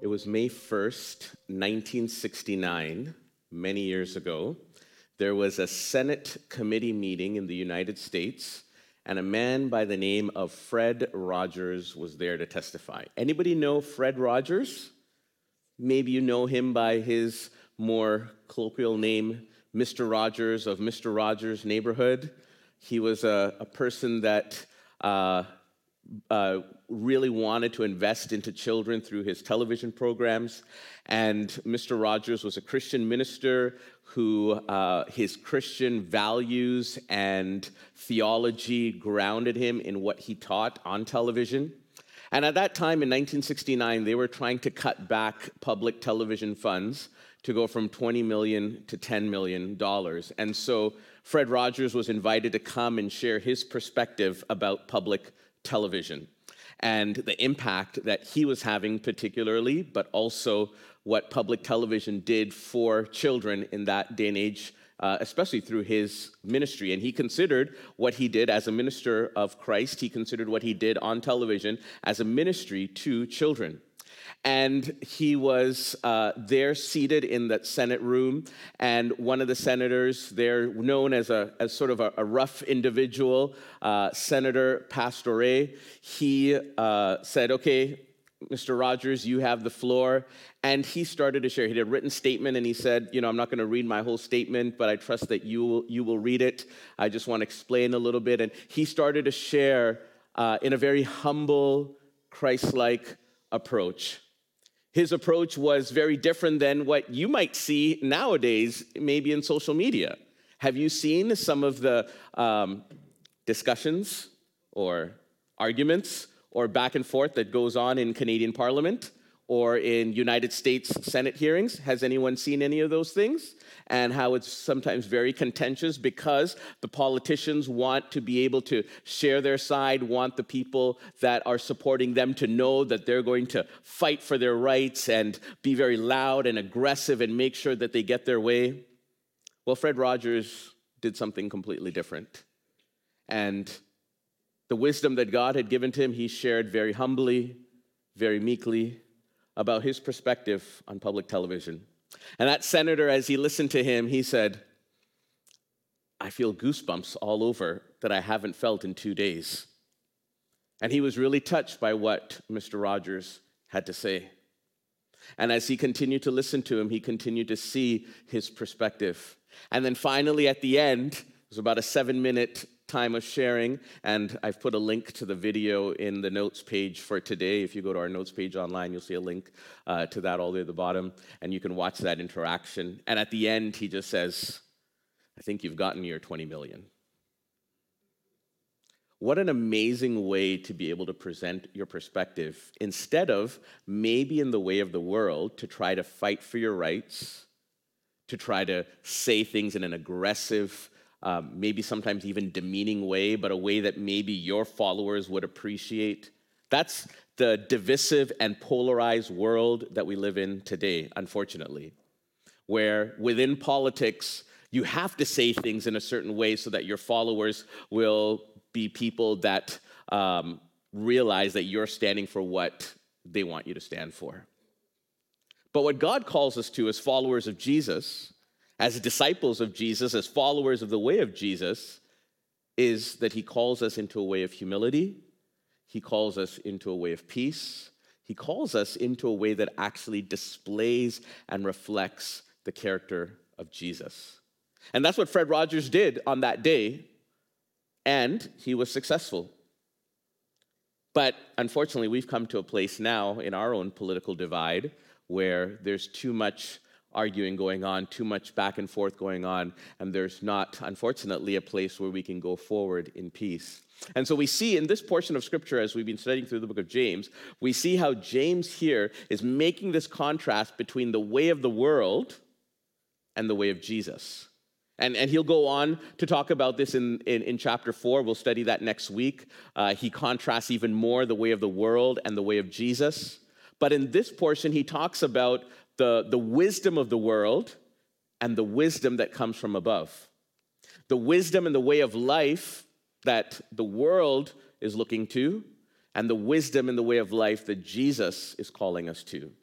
was May 1st, 1969, many years ago. There was a Senate committee meeting in the United States, and a man by the name of Fred Rogers was there to testify. Anybody know Fred Rogers? Maybe you know him by his more colloquial name, Mr. Rogers of Mr. Rogers' Neighborhood. He was a person that really wanted to invest into children through his television programs. And Mr. Rogers was a Christian minister who his Christian values and theology grounded him in what he taught on television. And at that time in 1969, they were trying to cut back public television funds to go from $20 million to $10 million. And so Fred Rogers was invited to come and share his perspective about public television and the impact that he was having particularly, but also what public television did for children in that day and age, especially through his ministry. And he considered what he did as a minister of Christ, he considered what he did on television as a ministry to children. And he was there seated in that Senate room, and one of the senators there, known as sort of a rough individual, Senator Pastore, he said, "Okay, Mr. Rogers, you have the floor." And he started to share. He did a written statement, and he said, "I'm not going to read my whole statement, but I trust that you will read it. I just want to explain a little bit." And he started to share in a very humble, Christ-like approach. His approach was very different than what you might see nowadays, maybe in social media. Have you seen some of the discussions or arguments or back and forth that goes on in Canadian Parliament or in United States Senate hearings? Has anyone seen any of those things? And how it's sometimes very contentious because the politicians want to be able to share their side, want the people that are supporting them to know that they're going to fight for their rights and be very loud and aggressive and make sure that they get their way. Well, Fred Rogers did something completely different. And the wisdom that God had given to him, he shared very humbly, very meekly about his perspective on public television. And that senator, as he listened to him, he said, "I feel goosebumps all over that I haven't felt in 2 days." And he was really touched by what Mr. Rogers had to say. And as he continued to listen to him, he continued to see his perspective. And then finally, at the end, it was about a 7-minute time of sharing, and I've put a link to the video in the notes page for today. If you go to our notes page online, you'll see a link to that all the way at the bottom, and you can watch that interaction. And at the end, he just says, "I think you've gotten your 20 million. What an amazing way to be able to present your perspective, instead of maybe in the way of the world, to try to fight for your rights, to try to say things in an aggressive, maybe sometimes even demeaning way, but a way that maybe your followers would appreciate. That's the divisive and polarized world that we live in today, unfortunately, where within politics, you have to say things in a certain way so that your followers will be people that realize that you're standing for what they want you to stand for. But what God calls us to as followers of Jesus, as disciples of Jesus, as followers of the way of Jesus, is that he calls us into a way of humility. He calls us into a way of peace. He calls us into a way that actually displays and reflects the character of Jesus. And that's what Fred Rogers did on that day, and he was successful. But unfortunately, we've come to a place now in our own political divide where there's too much arguing going on, too much back and forth going on, and there's not, unfortunately, a place where we can go forward in peace. And so we see in this portion of Scripture, as we've been studying through the book of James, we see how James here is making this contrast between the way of the world and the way of Jesus. And he'll go on to talk about this in chapter 4. We'll study that next week. He contrasts even more the way of the world and the way of Jesus. But in this portion, he talks about the wisdom of the world and the wisdom that comes from above. The wisdom and the way of life that the world is looking to, and the wisdom and the way of life that Jesus is calling us to.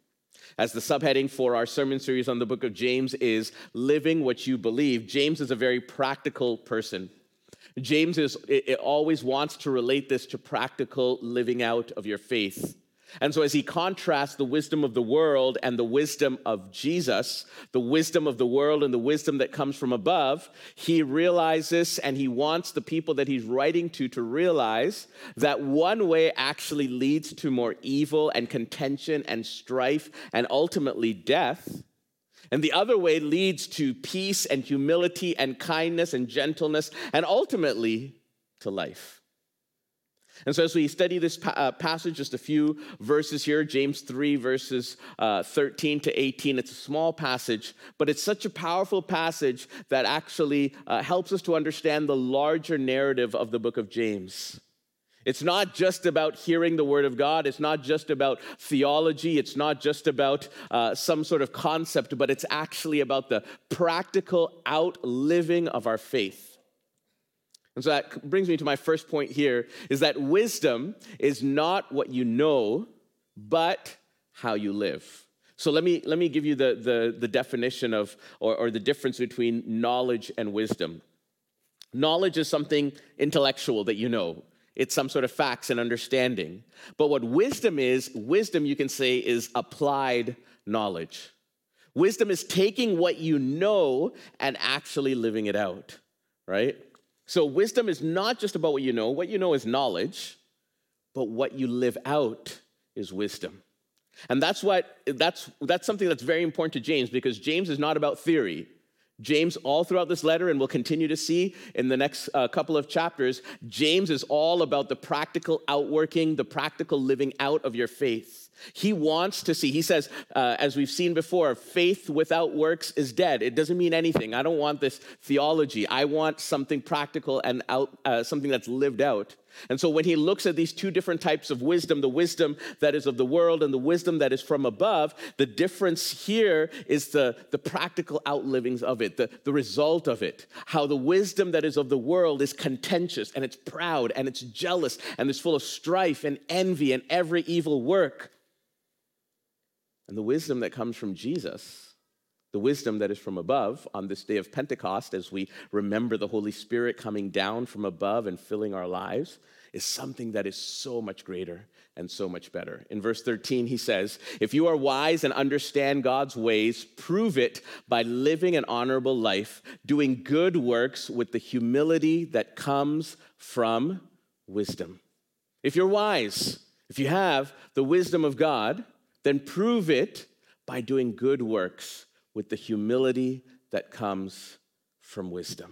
As the subheading for our sermon series on the book of James is Living What You Believe, James is a very practical person. James always wants to relate this to practical living out of your faith. And so as he contrasts the wisdom of the world and the wisdom of Jesus, the wisdom of the world and the wisdom that comes from above, he realizes, and he wants the people that he's writing to realize that one way actually leads to more evil and contention and strife and ultimately death. And the other way leads to peace and humility and kindness and gentleness and ultimately to life. And so as we study this passage, just a few verses here, James 3, verses 13 to 18, it's a small passage, but it's such a powerful passage that actually helps us to understand the larger narrative of the book of James. It's not just about hearing the word of God. It's not just about theology. It's not just about some sort of concept, but it's actually about the practical outliving of our faith. And so that brings me to my first point here, is that wisdom is not what you know, but how you live. So let me give you the definition of, or the difference between knowledge and wisdom. Knowledge is something intellectual that you know. It's some sort of facts and understanding. But what wisdom is, wisdom you can say is applied knowledge. Wisdom is taking what you know and actually living it out, right? So wisdom is not just about what you know. What you know is knowledge, but what you live out is wisdom. And that's something that's very important to James, because James is not about theory. James, all throughout this letter, and we'll continue to see in the next couple of chapters, James is all about the practical outworking, the practical living out of your faith. He wants to see, he says, as we've seen before, faith without works is dead. It doesn't mean anything. I don't want this theology. I want something practical and something that's lived out. And so when he looks at these two different types of wisdom, the wisdom that is of the world and the wisdom that is from above, the difference here is the practical outlivings of it, the result of it. How the wisdom that is of the world is contentious and it's proud and it's jealous and it's full of strife and envy and every evil work. And the wisdom that comes from Jesus, the wisdom that is from above on this day of Pentecost, as we remember the Holy Spirit coming down from above and filling our lives, is something that is so much greater and so much better. In verse 13, he says, if you are wise and understand God's ways, prove it by living an honorable life, doing good works with the humility that comes from wisdom. If you're wise, if you have the wisdom of God, then prove it by doing good works with the humility that comes from wisdom.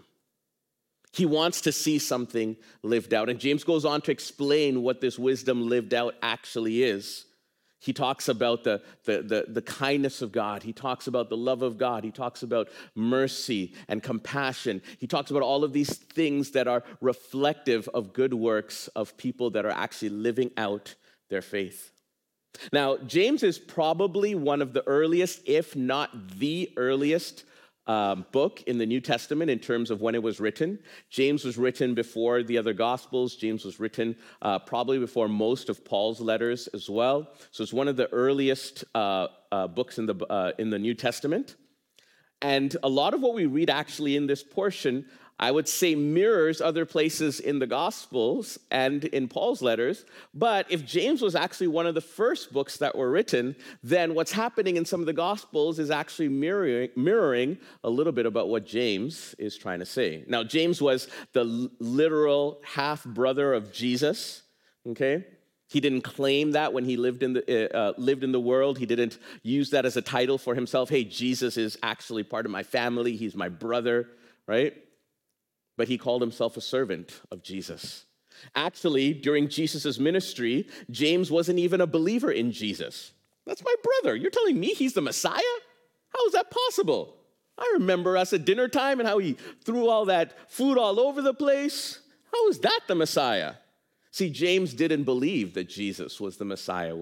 He wants to see something lived out. And James goes on to explain what this wisdom lived out actually is. He talks about the kindness of God. He talks about the love of God. He talks about mercy and compassion. He talks about all of these things that are reflective of good works of people that are actually living out their faith. Now, James is probably one of the earliest, if not the earliest, book in the New Testament in terms of when it was written. James was written before the other Gospels. James was written probably before most of Paul's letters as well. So it's one of the earliest books in the New Testament. And a lot of what we read actually in this portion, I would say, mirrors other places in the Gospels and in Paul's letters. But if James was actually one of the first books that were written, then what's happening in some of the Gospels is actually mirroring a little bit about what James is trying to say. Now, James was the literal half-brother of Jesus, okay? He didn't claim that when he lived in the world. He didn't use that as a title for himself. Hey, Jesus is actually part of my family. He's my brother, right? But he called himself a servant of Jesus. Actually, during Jesus' ministry, James wasn't even a believer in Jesus. That's my brother. You're telling me he's the Messiah? How is that possible? I remember us at dinner time and how he threw all that food all over the place. How is that the Messiah? See, James didn't believe that Jesus was the Messiah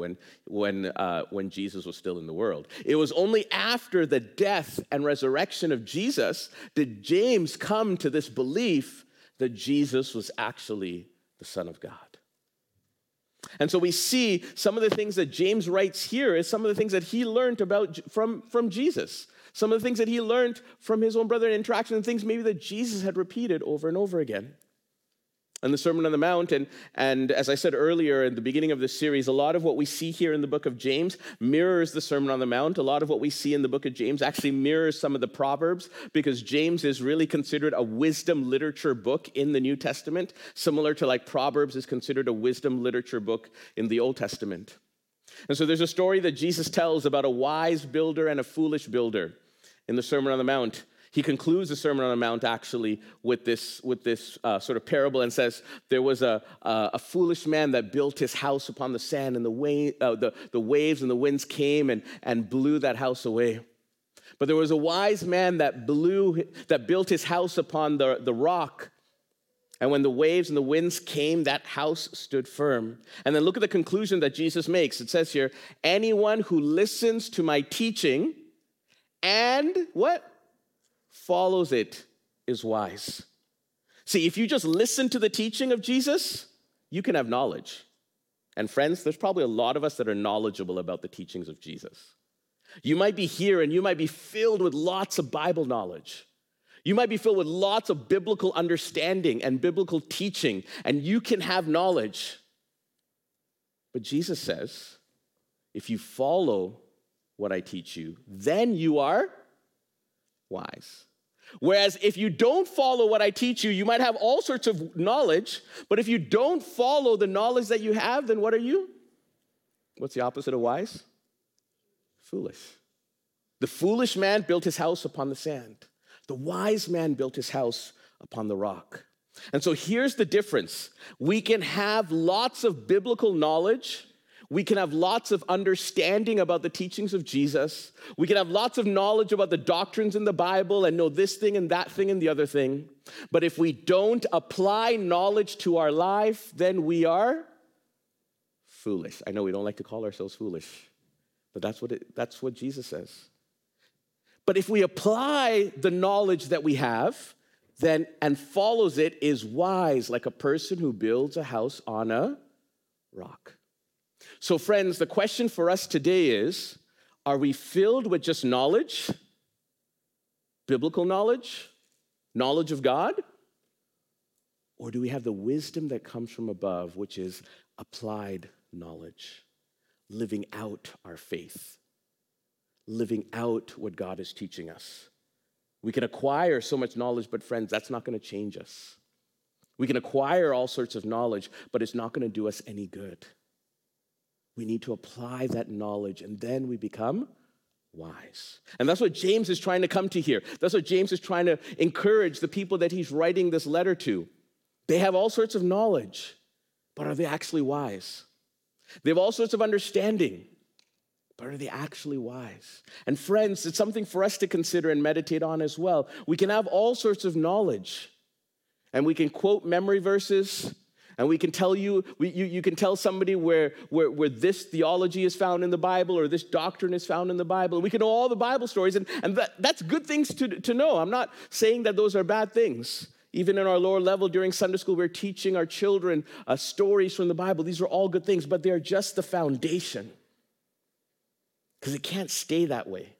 when Jesus was still in the world. It was only after the death and resurrection of Jesus did James come to this belief that Jesus was actually the Son of God. And so we see some of the things that James writes here is some of the things that he learned about from Jesus. Some of the things that he learned from his own brother in interaction, and things maybe that Jesus had repeated over and over again. And the Sermon on the Mount, and as I said earlier in the beginning of this series, a lot of what we see here in the book of James mirrors the Sermon on the Mount. A lot of what we see in the book of James actually mirrors some of the Proverbs, because James is really considered a wisdom literature book in the New Testament, similar to like Proverbs is considered a wisdom literature book in the Old Testament. And so there's a story that Jesus tells about a wise builder and a foolish builder in the Sermon on the Mount. He concludes the Sermon on the Mount actually with this sort of parable, and says there was a foolish man that built his house upon the sand, and the waves and the winds came and blew that house away. But there was a wise man that built his house upon the rock. And when the waves and the winds came, that house stood firm. And then look at the conclusion that Jesus makes. It says here, anyone who listens to my teaching and what? Follows it is wise. See, if you just listen to the teaching of Jesus, you can have knowledge. And friends, there's probably a lot of us that are knowledgeable about the teachings of Jesus. You might be here and you might be filled with lots of Bible knowledge. You might be filled with lots of biblical understanding and biblical teaching, and you can have knowledge. But Jesus says, if you follow what I teach you, then you are wise. Whereas if you don't follow what I teach you, you might have all sorts of knowledge, but if you don't follow the knowledge that you have, then what are you? What's the opposite of wise? Foolish. The foolish man built his house upon the sand. The wise man built his house upon the rock. And so here's the difference. We can have lots of biblical knowledge. We can have lots of understanding about the teachings of Jesus. We can have lots of knowledge about the doctrines in the Bible and know this thing and that thing and the other thing. But if we don't apply knowledge to our life, then we are foolish. I know we don't like to call ourselves foolish, but that's what Jesus says. But if we apply the knowledge that we have, then and follows it is wise, like a person who builds a house on a rock. So friends, the question for us today is, are we filled with just knowledge, biblical knowledge, knowledge of God? Or do we have the wisdom that comes from above, which is applied knowledge, living out our faith, living out what God is teaching us? We can acquire so much knowledge, but friends, that's not going to change us. We can acquire all sorts of knowledge, but it's not going to do us any good. We need to apply that knowledge, and then we become wise. And that's what James is trying to come to here. That's what James is trying to encourage the people that he's writing this letter to. They have all sorts of knowledge, but are they actually wise? They have all sorts of understanding, but are they actually wise? And friends, it's something for us to consider and meditate on as well. We can have all sorts of knowledge, and we can quote memory verses, and we can tell you can tell somebody where this theology is found in the Bible or this doctrine is found in the Bible. We can know all the Bible stories, and that's good things to know. I'm not saying that those are bad things. Even in our lower level during Sunday school, we're teaching our children stories from the Bible. These are all good things, but they're just the foundation. Because it can't stay that way.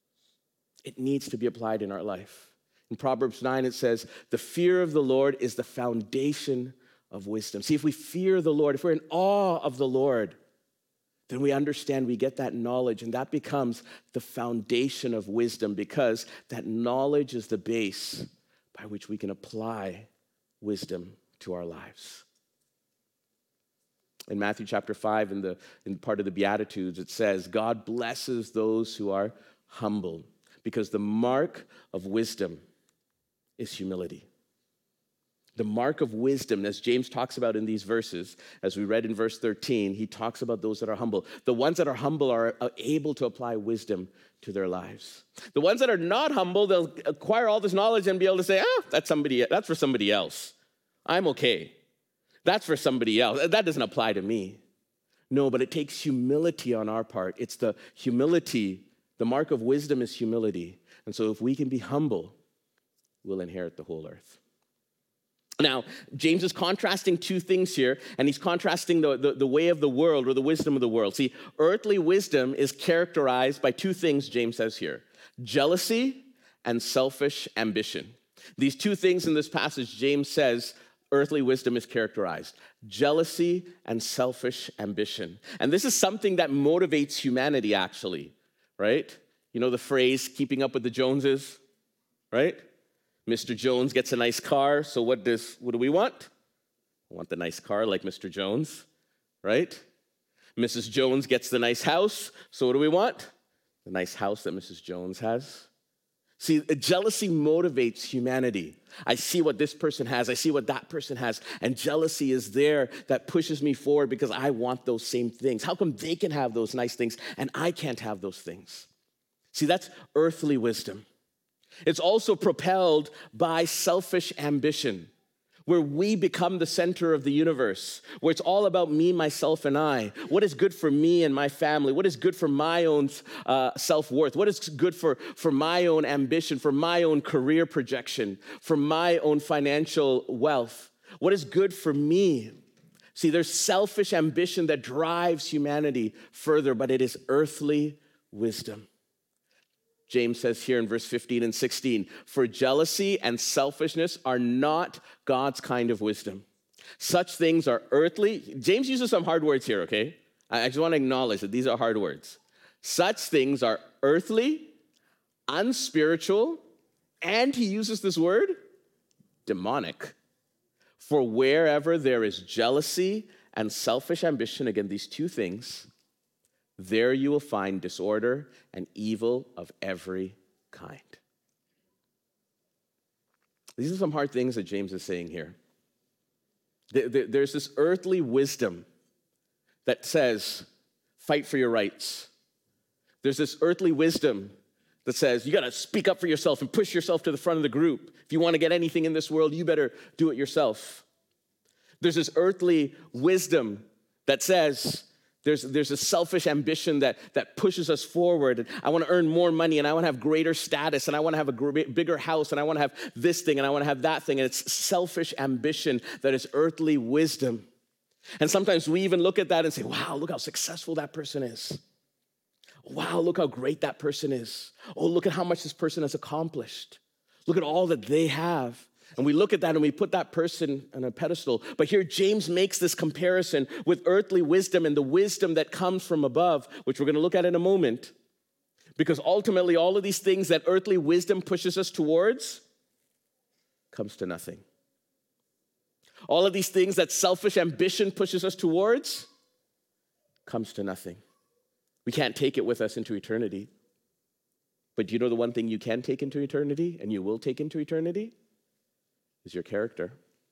It needs to be applied in our life. In Proverbs 9, it says, the fear of the Lord is the foundation of wisdom. See, if we fear the Lord, if we're in awe of the Lord, then we understand, we get that knowledge, and that becomes the foundation of wisdom, because that knowledge is the base by which we can apply wisdom to our lives. In Matthew chapter 5, in part of the Beatitudes, it says, God blesses those who are humble, because the mark of wisdom is humility. The mark of wisdom, as James talks about in these verses, as we read in verse 13, he talks about those that are humble. The ones that are humble are able to apply wisdom to their lives. The ones that are not humble, they'll acquire all this knowledge and be able to say, that's for somebody else. I'm okay. That's for somebody else. That doesn't apply to me. No, but it takes humility on our part. It's the humility. The mark of wisdom is humility. And so if we can be humble, we'll inherit the whole earth. Now, James is contrasting two things here, and he's contrasting the way of the world or the wisdom of the world. See, earthly wisdom is characterized by two things, James says here: jealousy and selfish ambition. These two things in this passage, James says, earthly wisdom is characterized: jealousy and selfish ambition. And this is something that motivates humanity, actually, right? You know the phrase, keeping up with the Joneses, right? Mr. Jones gets a nice car, so what do we want? We want the nice car like Mr. Jones, right? Mrs. Jones gets the nice house, so what do we want? The nice house that Mrs. Jones has. See, jealousy motivates humanity. I see what this person has, I see what that person has, and jealousy is there that pushes me forward because I want those same things. How come they can have those nice things and I can't have those things? See, that's earthly wisdom. It's also propelled by selfish ambition, where we become the center of the universe, where it's all about me, myself, and I. What is good for me and my family? What is good for my own self-worth? What is good for my own ambition, for my own career projection, for my own financial wealth? What is good for me? See, there's selfish ambition that drives humanity further, but it is earthly wisdom. James says here in verse 15 and 16, for jealousy and selfishness are not God's kind of wisdom. Such things are earthly. James uses some hard words here, okay? I just want to acknowledge that these are hard words. Such things are earthly, unspiritual, and he uses this word, demonic. For wherever there is jealousy and selfish ambition, again, these two things, there you will find disorder and evil of every kind. These are some hard things that James is saying here. There's this earthly wisdom that says, fight for your rights. There's this earthly wisdom that says, you got to speak up for yourself and push yourself to the front of the group. If you want to get anything in this world, you better do it yourself. There's this earthly wisdom that says, there's a selfish ambition that pushes us forward. And I want to earn more money, and I want to have greater status, and I want to have a bigger house, and I want to have this thing, and I want to have that thing. And it's selfish ambition that is earthly wisdom. And sometimes we even look at that and say, wow, look how successful that person is. Wow, look how great that person is. Oh, look at how much this person has accomplished. Look at all that they have. And we look at that and we put that person on a pedestal. But here James makes this comparison with earthly wisdom and the wisdom that comes from above, which we're going to look at in a moment. Because ultimately all of these things that earthly wisdom pushes us towards comes to nothing. All of these things that selfish ambition pushes us towards comes to nothing. We can't take it with us into eternity. But do you know the one thing you can take into eternity and you will take into eternity? Is your character.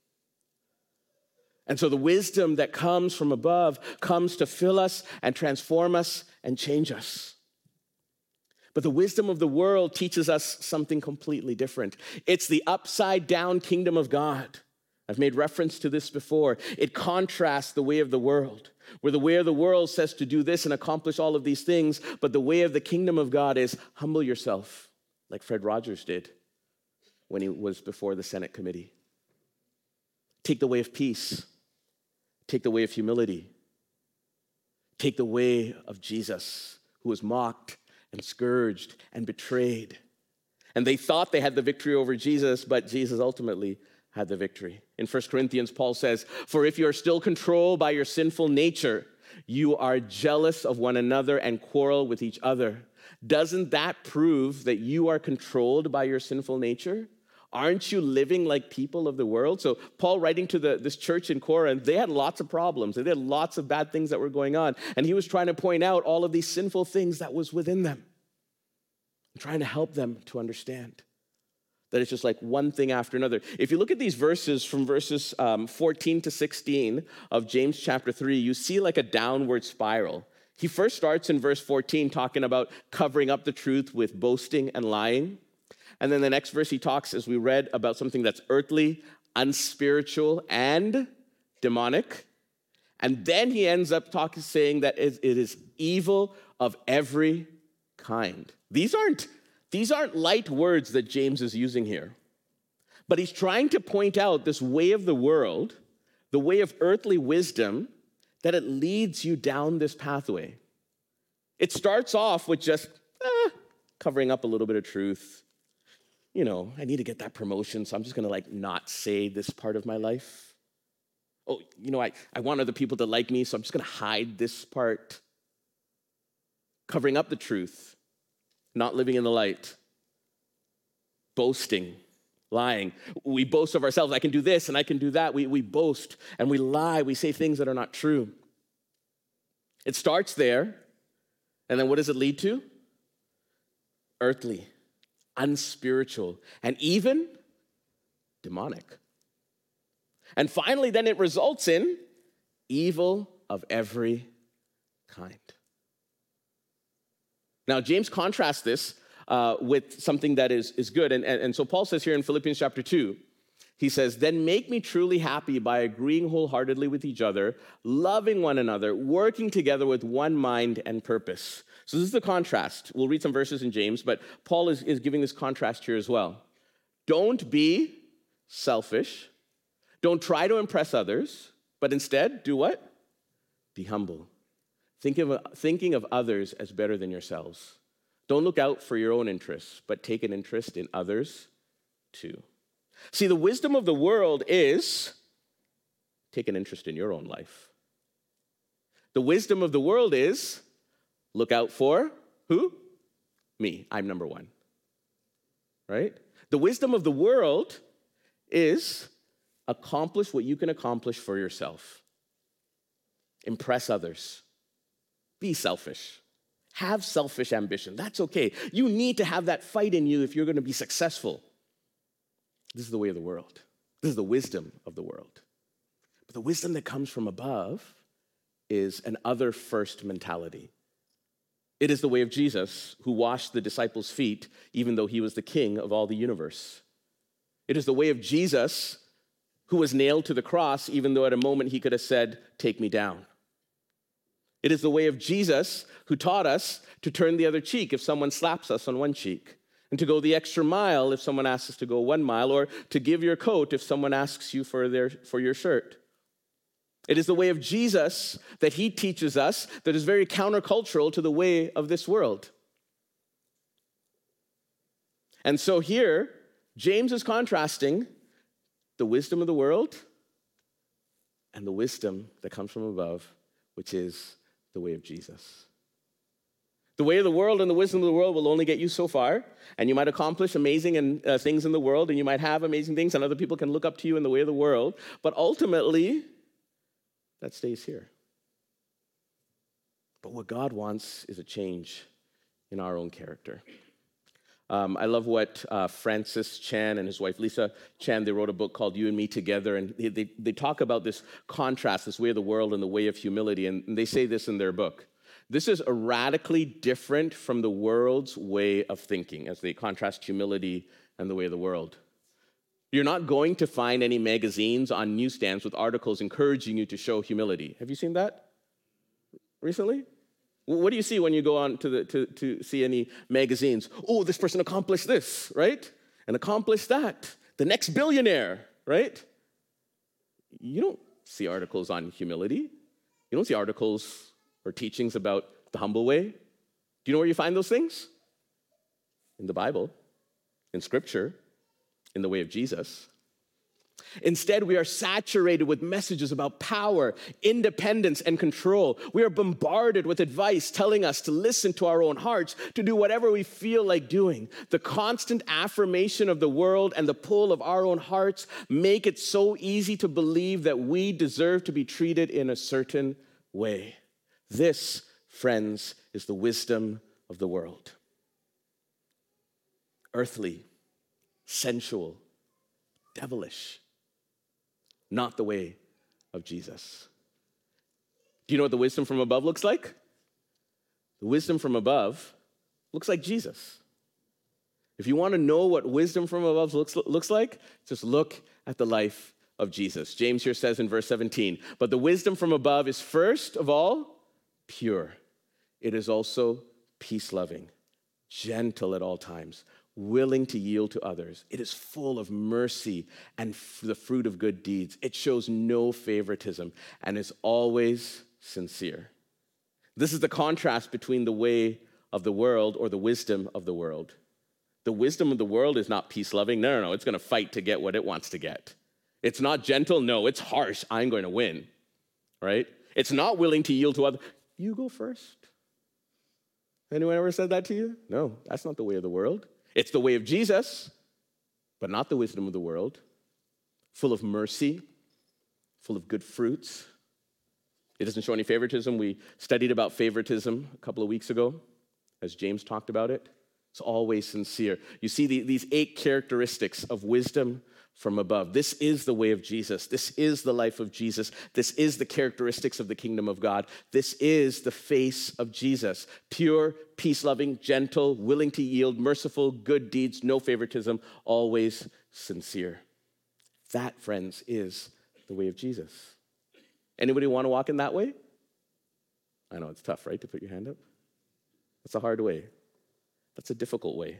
And so the wisdom that comes from above comes to fill us and transform us and change us. But the wisdom of the world teaches us something completely different. It's the upside down kingdom of God. I've made reference to this before. It contrasts the way of the world, where the way of the world says to do this and accomplish all of these things, but the way of the kingdom of God is humble yourself, like Fred Rogers did when he was before the Senate committee. Take the way of peace. Take the way of humility. Take the way of Jesus, who was mocked and scourged and betrayed. And they thought they had the victory over Jesus, but Jesus ultimately had the victory. In 1 Corinthians, Paul says, for if you are still controlled by your sinful nature, you are jealous of one another and quarrel with each other. Doesn't that prove that you are controlled by your sinful nature? Aren't you living like people of the world? So Paul, writing to this church in Corinth, they had lots of problems. They had lots of bad things that were going on. And he was trying to point out all of these sinful things that was within them. And trying to help them to understand that it's just like one thing after another. If you look at these verses from verses 14 to 16 of James chapter 3, you see like a downward spiral. He first starts in verse 14 talking about covering up the truth with boasting and lying. And then the next verse he talks, as we read, about something that's earthly, unspiritual, and demonic. And then he ends up saying that it is evil of every kind. These aren't light words that James is using here. But he's trying to point out this way of the world, the way of earthly wisdom, that it leads you down this pathway. It starts off with just covering up a little bit of truth. I need to get that promotion, so I'm just going to not say this part of my life. Oh, I want other people to like me, so I'm just going to hide this part. Covering up the truth, not living in the light. Boasting, lying. We boast of ourselves. I can do this and I can do that. We boast and we lie. We say things that are not true. It starts there, and then what does it lead to? Earthly, unspiritual, and even demonic. And finally, then it results in evil of every kind. Now, James contrasts this with something that is good. And so Paul says here in Philippians chapter 2, he says, "Then make me truly happy by agreeing wholeheartedly with each other, loving one another, working together with one mind and purpose." So this is the contrast. We'll read some verses in James, but Paul is giving this contrast here as well. Don't be selfish. Don't try to impress others, but instead, do what? Be humble. Thinking of others as better than yourselves. Don't look out for your own interests, but take an interest in others too. See, the wisdom of the world is take an interest in your own life. The wisdom of the world is look out for who? Me. I'm number one. Right? The wisdom of the world is accomplish what you can accomplish for yourself. Impress others. Be selfish. Have selfish ambition. That's okay. You need to have that fight in you if you're going to be successful. This is the way of the world. This is the wisdom of the world. But the wisdom that comes from above is an other-first mentality. It is the way of Jesus, who washed the disciples' feet, even though he was the king of all the universe. It is the way of Jesus, who was nailed to the cross, even though at a moment he could have said, "Take me down." It is the way of Jesus, who taught us to turn the other cheek if someone slaps us on one cheek, and to go the extra mile if someone asks us to go 1 mile, or to give your coat if someone asks you for your shirt. It is the way of Jesus that he teaches us that is very countercultural to the way of this world. And so here, James is contrasting the wisdom of the world and the wisdom that comes from above, which is the way of Jesus. The way of the world and the wisdom of the world will only get you so far, and you might accomplish amazing things in the world, and you might have amazing things, and other people can look up to you in the way of the world, but ultimately, that stays here. But what God wants is a change in our own character. I love what Francis Chan and his wife Lisa Chan, they wrote a book called You and Me Together, and they talk about this contrast, this way of the world and the way of humility, and they say this in their book. This is radically different from the world's way of thinking, as they contrast humility and the way of the world. You're not going to find any magazines on newsstands with articles encouraging you to show humility. Have you seen that recently? What do you see when you go on to see any magazines? Oh, this person accomplished this, right? And accomplished that. The next billionaire, right? You don't see articles on humility. You don't see articles or teachings about the humble way. Do you know where you find those things? In the Bible, in Scripture, in the way of Jesus. Instead, we are saturated with messages about power, independence, and control. We are bombarded with advice telling us to listen to our own hearts, to do whatever we feel like doing. The constant affirmation of the world and the pull of our own hearts make it so easy to believe that we deserve to be treated in a certain way. This, friends, is the wisdom of the world. Earthly, sensual, devilish. Not the way of Jesus. Do you know what the wisdom from above looks like? The wisdom from above looks like Jesus. If you want to know what wisdom from above looks like, just look at the life of Jesus. James here says in verse 17, but the wisdom from above is first of all pure. It is also peace-loving, gentle at all times, willing to yield to others. It is full of mercy and the fruit of good deeds. It shows no favoritism and is always sincere. This is the contrast between the way of the world or the wisdom of the world. The wisdom of the world is not peace-loving. No. It's going to fight to get what it wants to get. It's not gentle. No, it's harsh. I'm going to win, right? It's not willing to yield to others. You go first. Anyone ever said that to you? No, that's not the way of the world. It's the way of Jesus, but not the wisdom of the world. Full of mercy, full of good fruits. It doesn't show any favoritism. We studied about favoritism a couple of weeks ago, as James talked about it. It's always sincere. You see these 8 characteristics of wisdom from above. This is the way of Jesus. This is the life of Jesus. This is the characteristics of the kingdom of God. This is the face of Jesus. Pure, peace-loving, gentle, willing to yield, merciful, good deeds, no favoritism, always sincere. That, friends, is the way of Jesus. Anybody want to walk in that way? I know it's tough, right, to put your hand up? That's a hard way. That's a difficult way.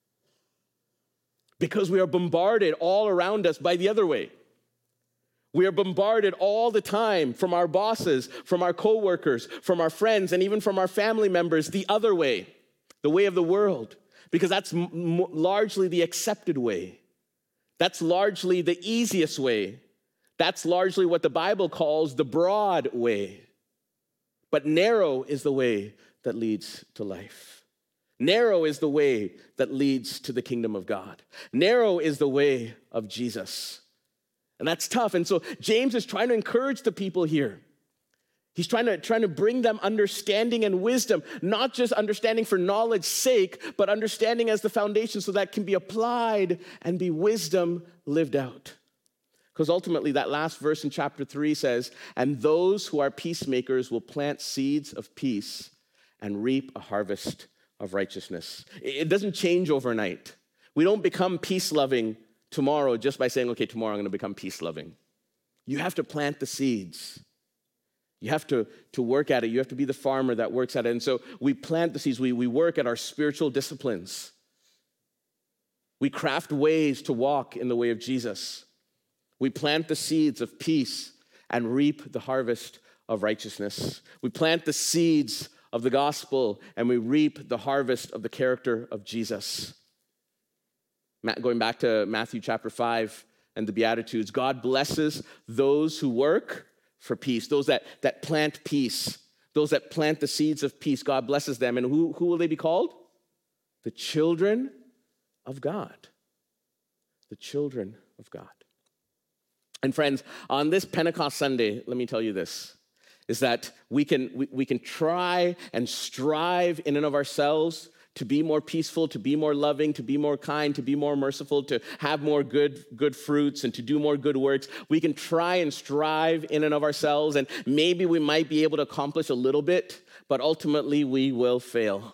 Because we are bombarded all around us by the other way. We are bombarded all the time from our bosses, from our coworkers, from our friends, and even from our family members the other way, the way of the world, because that's largely the accepted way. That's largely the easiest way. That's largely what the Bible calls the broad way. But narrow is the way that leads to life. Narrow is the way that leads to the kingdom of God. Narrow is the way of Jesus. And that's tough. And so James is trying to encourage the people here. He's trying to bring them understanding and wisdom, not just understanding for knowledge's sake, but understanding as the foundation so that can be applied and be wisdom lived out. Because ultimately that last verse in chapter 3 says, and those who are peacemakers will plant seeds of peace and reap a harvest of righteousness. It doesn't change overnight. We don't become peace-loving tomorrow just by saying, okay, tomorrow I'm going to become peace-loving. You have to plant the seeds. You have to work at it. You have to be the farmer that works at it. And so we plant the seeds. We work at our spiritual disciplines. We craft ways to walk in the way of Jesus. We plant the seeds of peace and reap the harvest of righteousness. We plant the seeds of the gospel, and we reap the harvest of the character of Jesus. Going back to Matthew chapter 5 and the Beatitudes, God blesses those who work for peace, those that plant peace, those that plant the seeds of peace. God blesses them. And who will they be called? The children of God. The children of God. And friends, on this Pentecost Sunday, let me tell you this, is that we can try and strive in and of ourselves to be more peaceful, to be more loving, to be more kind, to be more merciful, to have more good fruits, and to do more good works. We can try and strive in and of ourselves, and maybe we might be able to accomplish a little bit, but ultimately we will fail.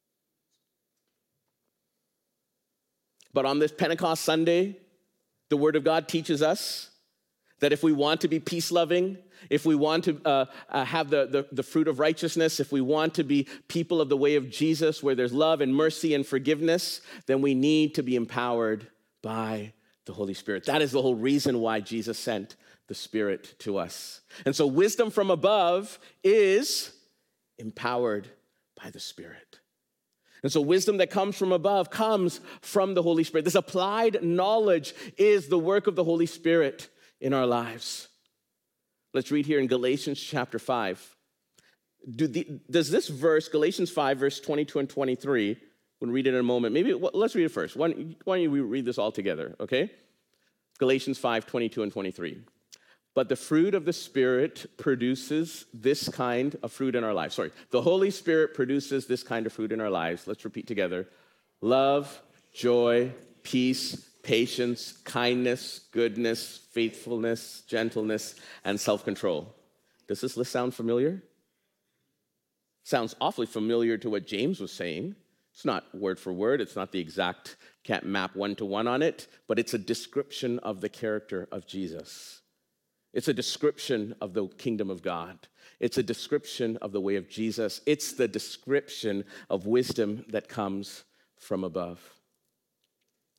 But on this Pentecost Sunday, the Word of God teaches us that if we want to be peace-loving, if we want to have the fruit of righteousness, if we want to be people of the way of Jesus where there's love and mercy and forgiveness, then we need to be empowered by the Holy Spirit. That is the whole reason why Jesus sent the Spirit to us. And so wisdom from above is empowered by the Spirit. And so wisdom that comes from above comes from the Holy Spirit. This applied knowledge is the work of the Holy Spirit in our lives. Let's read here in Galatians chapter 5. Does this verse, Galatians 5, verse 22 and 23, we'll read it in a moment. Maybe let's read it first. Why don't you read this all together, okay? Galatians 5, 22 and 23. But the fruit of the Spirit produces this kind of fruit in our lives. Sorry, the Holy Spirit produces this kind of fruit in our lives. Let's repeat together. Love, joy, peace, patience, kindness, goodness, faithfulness, gentleness, and self-control. Does this list sound familiar? Sounds awfully familiar to what James was saying. It's not word for word. It's not the exact, can't map one-to-one on it, but it's a description of the character of Jesus. It's a description of the kingdom of God. It's a description of the way of Jesus. It's the description of wisdom that comes from above.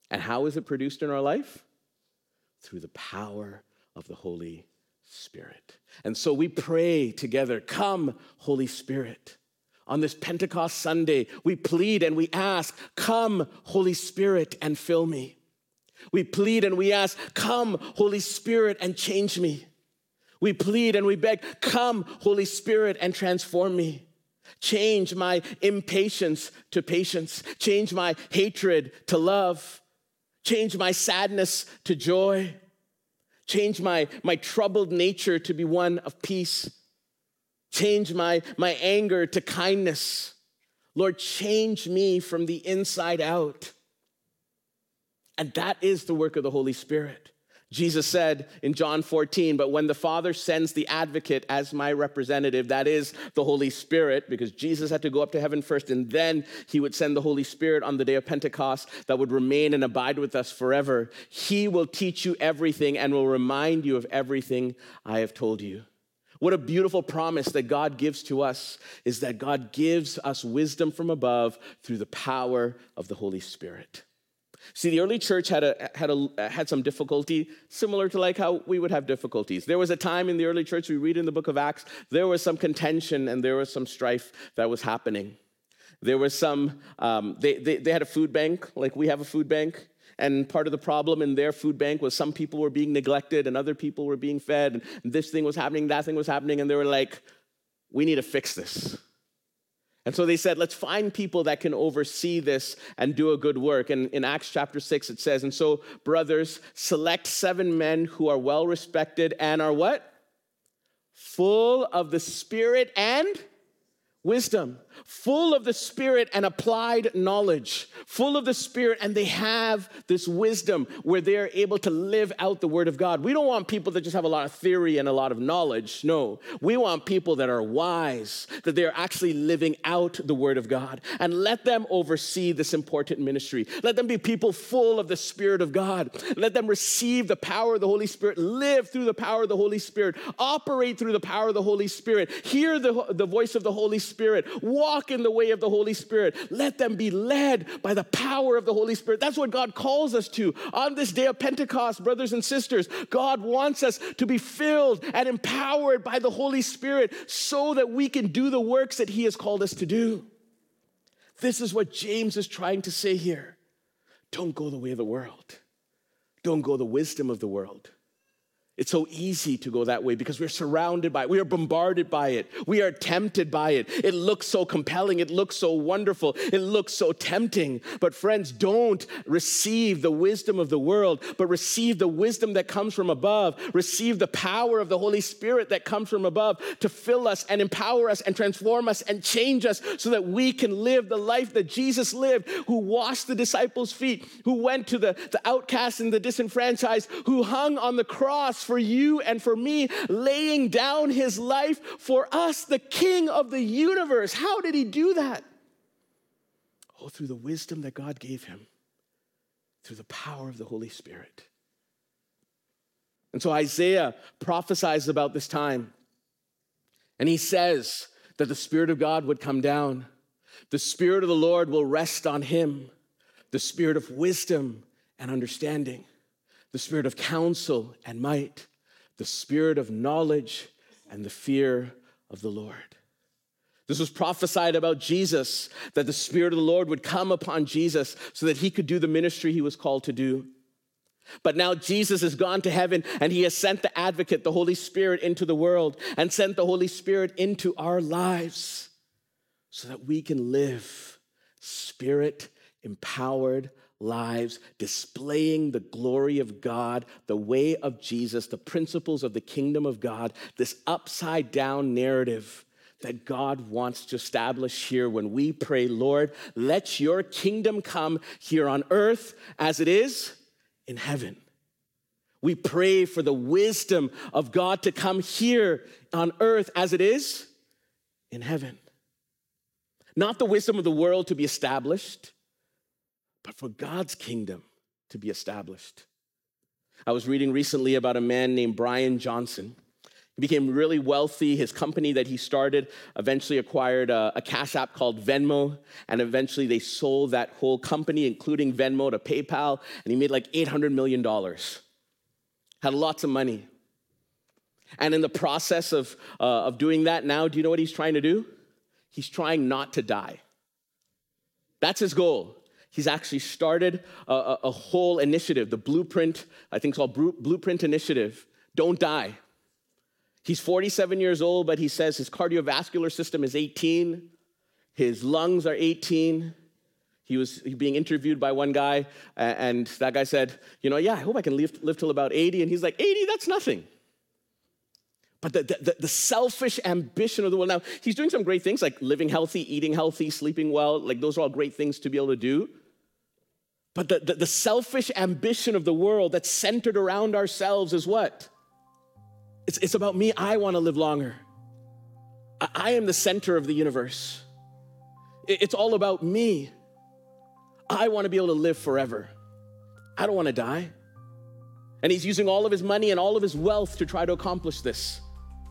And how is it produced in our life? Through the power of the Holy Spirit. And so we pray together, come, Holy Spirit. On this Pentecost Sunday, we plead and we ask, come, Holy Spirit, and fill me. We plead and we ask, come, Holy Spirit, and change me. We plead and we beg, come, Holy Spirit, and transform me. Change my impatience to patience. Change my hatred to love. Change my sadness to joy. Change my troubled nature to be one of peace. Change my anger to kindness. Lord, change me from the inside out. And that is the work of the Holy Spirit. Jesus said in John 14, but when the Father sends the advocate as my representative, that is the Holy Spirit, because Jesus had to go up to heaven first, and then he would send the Holy Spirit on the day of Pentecost that would remain and abide with us forever. He will teach you everything and will remind you of everything I have told you. What a beautiful promise that God gives to us is that God gives us wisdom from above through the power of the Holy Spirit. See, the early church had some difficulty, similar to like how we would have difficulties. There was a time in the early church, we read in the book of Acts, there was some contention and there was some strife that was happening. There was some, they had a food bank, like we have a food bank. And part of the problem in their food bank was some people were being neglected and other people were being fed. And this thing was happening, that thing was happening. And they were like, we need to fix this. And so they said, let's find people that can oversee this and do a good work. And in Acts chapter 6, it says, and so, brothers, select 7 men who are well-respected and are what? Full of the Spirit and wisdom. Full of the Spirit and applied knowledge. Full of the Spirit, and they have this wisdom where they're able to live out the Word of God. We don't want people that just have a lot of theory and a lot of knowledge. No, we want people that are wise, that they're actually living out the Word of God. And let them oversee this important ministry. Let them be people full of the Spirit of God. Let them receive the power of the Holy Spirit, live through the power of the Holy Spirit, operate through the power of the Holy Spirit, hear the voice of the Holy Spirit, walk in the way of the Holy Spirit. Let them be led by the power of the Holy Spirit. That's what God calls us to. On this day of Pentecost, brothers and sisters, God wants us to be filled and empowered by the Holy Spirit so that we can do the works that He has called us to do. This is what James is trying to say here. Don't go the way of the world. Don't go the wisdom of the world. It's so easy to go that way because we're surrounded by it. We are bombarded by it. We are tempted by it. It looks so compelling. It looks so wonderful. It looks so tempting. But friends, don't receive the wisdom of the world, but receive the wisdom that comes from above. Receive the power of the Holy Spirit that comes from above to fill us and empower us and transform us and change us so that we can live the life that Jesus lived, who washed the disciples' feet, who went to the outcasts and the disenfranchised, who hung on the cross for you and for me, laying down his life for us, the King of the universe. How did he do that? Oh, through the wisdom that God gave him, through the power of the Holy Spirit. And so Isaiah prophesies about this time, and he says that the Spirit of God would come down. The Spirit of the Lord will rest on him, the Spirit of wisdom and understanding, the Spirit of counsel and might, the Spirit of knowledge and the fear of the Lord. This was prophesied about Jesus, that the Spirit of the Lord would come upon Jesus so that he could do the ministry he was called to do. But now Jesus has gone to heaven and he has sent the advocate, the Holy Spirit, into the world and sent the Holy Spirit into our lives so that we can live Spirit-empowered lives, displaying the glory of God, the way of Jesus, the principles of the kingdom of God, this upside-down narrative that God wants to establish here when we pray, Lord, let your kingdom come here on earth as it is in heaven. We pray for the wisdom of God to come here on earth as it is in heaven. Not the wisdom of the world to be established, but for God's kingdom to be established. I was reading recently about a man named Brian Johnson. He became really wealthy. His company that he started eventually acquired a cash app called Venmo, and eventually they sold that whole company, including Venmo, to PayPal, and he made like $800 million. Had lots of money. And in the process of doing that now, do you know what he's trying to do? He's trying not to die. That's his goal. He's actually started a whole initiative, the Blueprint, I think it's called Blueprint Initiative. Don't die. He's 47 years old, but he says his cardiovascular system is 18. His lungs are 18. He was being interviewed by one guy, and that guy said, I hope I can live till about 80. And he's like, 80, that's nothing. But the selfish ambition of the world. Now, he's doing some great things like living healthy, eating healthy, sleeping well. Like those are all great things to be able to do. But the selfish ambition of the world that's centered around ourselves is what? It's about me. I want to live longer. I am the center of the universe. It's all about me. I want to be able to live forever. I don't want to die. And he's using all of his money and all of his wealth to try to accomplish this.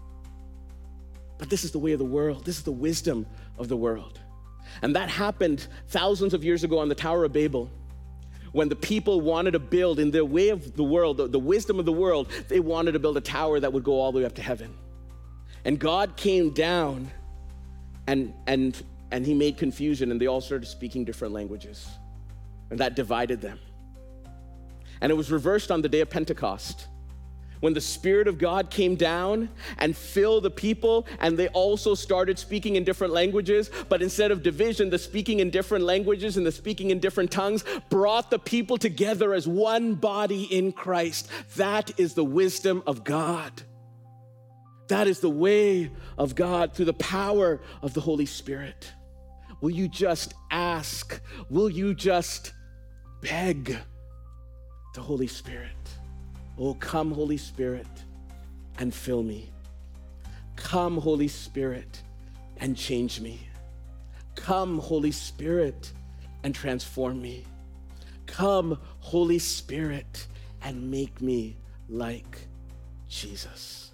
But this is the way of the world. This is the wisdom of the world. And that happened thousands of years ago on the Tower of Babel, when the people wanted to build in their way of the world, the wisdom of the world, they wanted to build a tower that would go all the way up to heaven. And God came down and he made confusion, and they all started speaking different languages. And that divided them. And it was reversed on the day of Pentecost, when the Spirit of God came down and filled the people, and they also started speaking in different languages. But instead of division, the speaking in different languages and the speaking in different tongues brought the people together as one body in Christ. That is the wisdom of God. That is the way of God through the power of the Holy Spirit. Will you just ask? Will you just beg the Holy Spirit? Oh, come, Holy Spirit, and fill me. Come, Holy Spirit, and change me. Come, Holy Spirit, and transform me. Come, Holy Spirit, and make me like Jesus.